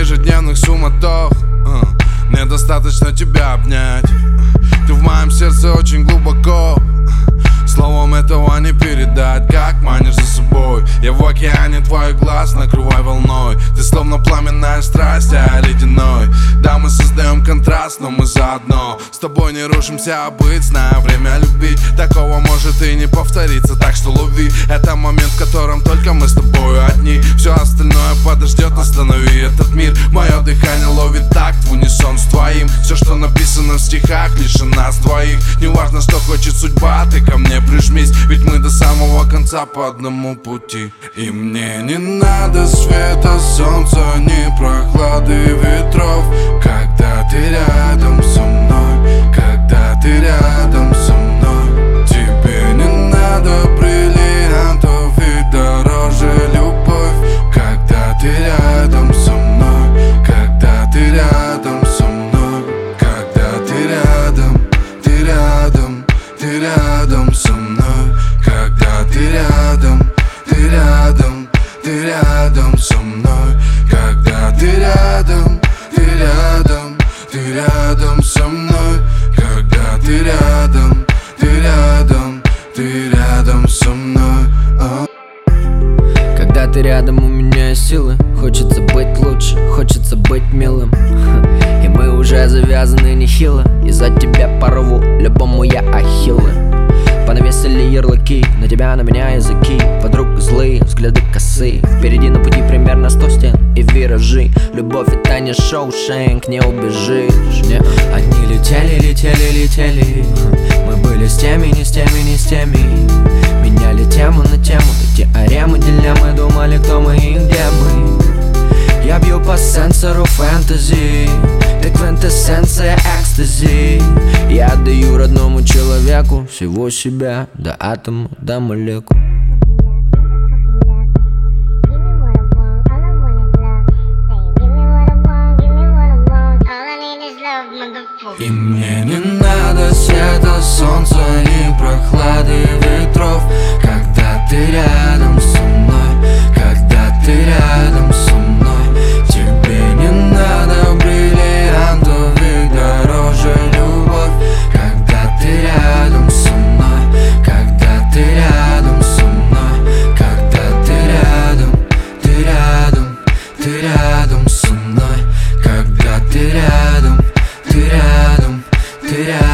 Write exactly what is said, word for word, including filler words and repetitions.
ежедневных суматох. Мне достаточно тебя обнять. Ты в моем сердце очень глубоко. Словом этого не передать, как манишь за собой. Я в океане твоих глаз, накрывай волной. Ты словно пламенная страсть, а я ледяной. Да, мы создаем контраст, но мы заодно. С тобой не рушимся, а быть, зная время любить. Такого может и не повториться, так что лови. Это момент, в котором только мы с тобой одни. Все остальное подождет, останови этот мир. Мое дыхание ловит такт в унисон с твоим. Все, что написано в стихах, лишь у нас двоих. Неважно, что хочет судьба, ты ко мне прижмись, ведь мы до самого конца по одному пути. И мне не надо света, солнца, ни прохлады ветров. Когда ты рядом со мной, когда ты рядом со мной. Тебе не надо бриллиантов и дороже любовь. Когда ты рядом со мной, когда ты рядом со мной. Когда ты рядом, ты рядом, ты рядом со мной. Когда ты рядом, ты рядом, ты рядом со мной. Когда ты рядом, ты рядом, ты рядом со мной. Когда ты рядом, ты рядом, ты рядом со мной. а. Когда ты рядом, у меня есть силы. Хочется быть лучше, хочется быть милым. И мы уже завязаны нехило. Из-за тебя порву любому я ахиллы. Понавесили ярлыки, на тебя, на меня языки. Подруг злые, взгляды косые. Впереди на пути примерно сто стен и виражи. Любовь это не Шоушенк, не убежишь. Не. Одни летели, летели, летели. Мы были с теми, не с теми, не с теми. Меняли тему на тему, то теоремы, дилеммы. Думали, кто мы и где мы. Я бью по сенсору фэнтези. Ты квинтэссенция экстази. Я отдаю родному человеку всего себя, до атома, до молекул. И мне не надо света, солнца, ни прохлады ветров. Когда ты рядом со мной, когда ты рядом со мной. Тебе не надо бриллиантов и дороже любовь. Когда ты рядом со мной, когда ты рядом со мной. Когда ты рядом, ты рядом, ты рядом со мной. Когда ты рядом, ты рядом, ты рядом.